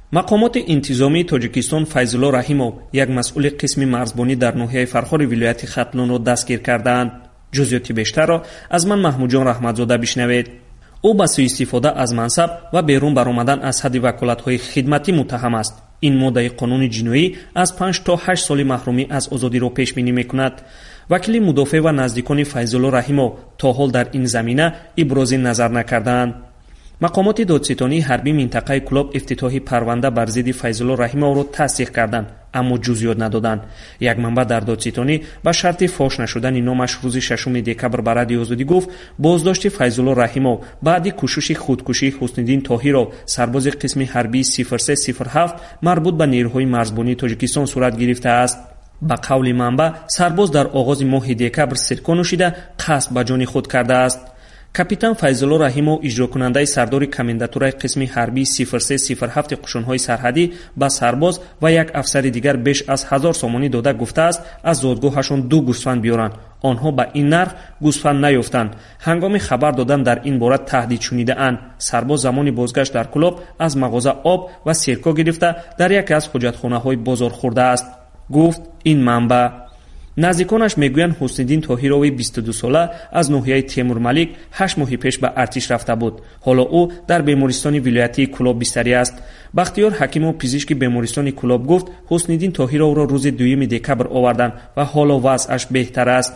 مقامات انتظامی تاجیکستان فیض‌الله رحیمов یک مسئول قسم مرزبانی در ناحیه فرخار ولایت ختلون را دستگیر کردند. جزئیات بیشتر را از من محمود جان رحمتزاده بشنوید. او با سوء استفاده از منصب و بیرون برآمدن از حد وکالت‌های خدمتی متهم است. این ماده قانون جنایی از 5 تا 8 سال محرومی از آزادی را پیش بینی می‌کند. وکیل مدافع و نزدیکان فیض‌الله رحیمov تا حال در این زمینه ابراز نظر نکردند. مقامات دادستانی حربی منطقه کلاب افتتاح پرونده بر ضد فیض‌الله رحیمov را تصدیق کردند، اما جزئیات ندادند. یک منبع در دادستانی با شرط فاش نشدن نامش روز 6 دکبر بر رادیو آزادی گفت بازداشت فیض‌الله رحیمov بعد کوشش خودکشی حسن‌الدین طاهرov سرباز قسم حربی 0307 مربوط به نیروهای مرزبانی تاجیکستان صورت گرفته است. با قول منبع سرباز در آغاز ماه دکبر سرکه نوشیده قصد به جان خود کرده است. کاپیتان فیض‌الله رحیمov اجراکننده سردار کمانداتورای قسم حربی 0307 قشون‌های سرحدی با سرباز و یک افسر دیگر بیش از 1000 سامانی داده گفته است از زادگاهشان 2 گوسفند بیارند. آنها با این نرخ گوسفند نیافتند. هنگام خبر دادن در این باره تهدید شنیده اند. سرباز زمانی بازگشت در کلاب از مغازه آب و سرکه گرفته در یکی از حاجتخانه‌های بازار خورده است، گفت این منبع. نزدیکانش میگویند حسن‌الدین طاهرov 22 ساله از ناحیه تیمورملیک 8 ماه پیش به ارتش رفته بود. حالا او در بیمارستان ولایتی کلاب بستری است. بختیار حکیمov پزشک بیمارستان کلاب گفت حسن‌الدین طاهرov را روز 2 دکبر آوردند و حالا وضعش بهتر است.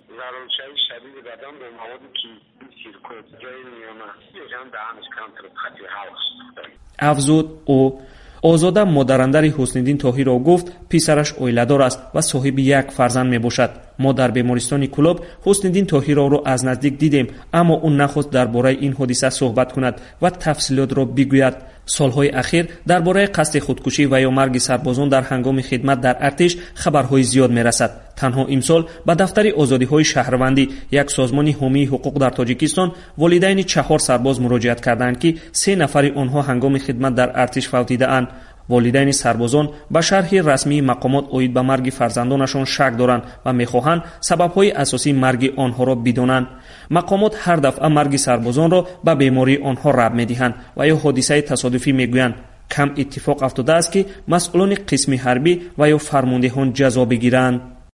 افزود او آزاده مادراندر حسن‌الدین طاهرov گفت پسرش اویله‌دار است و صاحب یک فرزند میباشد. ما در بیمارستان کلاب حسن‌الدین طاهرov را از نزدیک دیدیم، اما او نخواست درباره این حادثه صحبت کند و تفصیلات را بگوید. سالهای اخیر درباره قصد خودکشی و یا مرگ سربازان در هنگام خدمت در ارتش خبرهای زیاد میرسد. تنها امسال به دفتر آزادی‌های شهروندی، یک سازمان حامی حقوق در تاجیکستان، والدین 4 سرباز مراجعت کردند که 3 نفر آنها هنگام خدمت در ارتش فوتیده اند. والدین سربازان به شرح رسمی مقامات اوید به مرگ فرزندانشان شک دارند و می‌خواهند سبب‌های اساسی مرگ آنها را بدانند. مقامات هر دفعه مرگ سربازان را به بیماری آنها ربط می‌دهند و یا حادثه تصادفی می‌گویند. کم اتفاق افتاده است که مسئولان قسم حربی و یا فرماندهان جزا بگیرند.